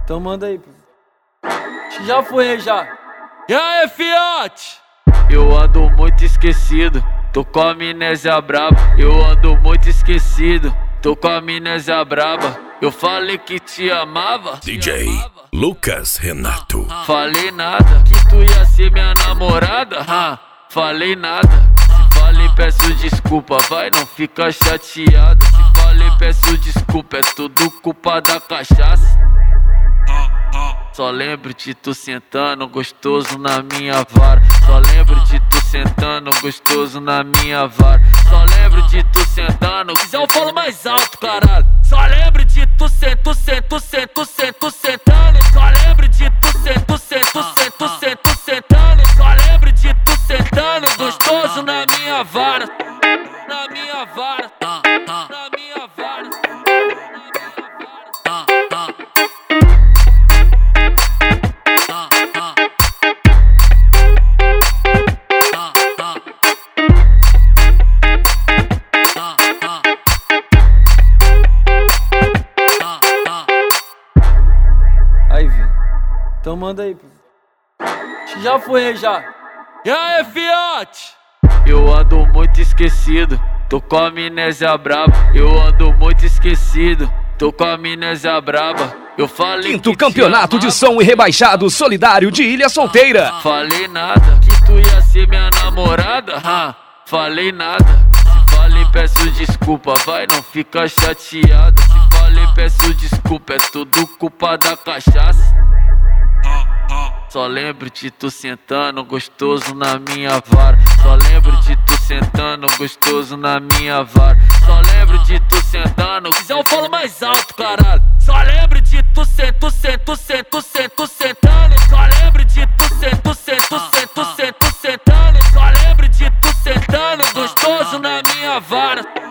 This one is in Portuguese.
Então manda aí. Já foi, já. E aí, fiote? Eu ando muito esquecido, tô com a amnésia braba. Eu ando muito esquecido, tô com a amnésia braba. Eu falei que te amava. DJ Lucas Renato. Falei nada, que tu ia ser minha namorada. Falei nada. Se falei, peço desculpa, vai, não fica chateado. Se falei, peço desculpa, é tudo culpa da cachaça. Só lembro de tu sentando gostoso na minha vara. Só lembro de tu sentando gostoso na minha vara. Só lembro de tu sentando. Quiser eu falo mais alto, caralho. Só lembro de tu sentando. Só lembro de tu sentando. Só lembro de tu sentando gostoso na minha vara. Na minha vara. Na minha vara. Aí, viu? Então manda aí. Já foi, já. E aí, fiote? Eu ando muito esquecido, tô com a amnésia braba. Eu ando muito esquecido, tô com a amnésia braba. Eu falei Quinto campeonato de som e rebaixado solidário de Ilha Solteira. Falei nada, que tu ia ser minha namorada. Falei nada. Se falei, peço desculpa, vai, não fica chateado. Se falei, peço desculpa, é tudo culpa da cachaça. Só lembro de tu sentando gostoso na minha vara. Só lembro de tu sentando gostoso na minha vara. Só lembro de tu sentando. Quiser eu falo mais alto, caralho. Só lembro de tu sentando. Só lembro de tu sentando. Só lembro de tu sentando gostoso na minha vara.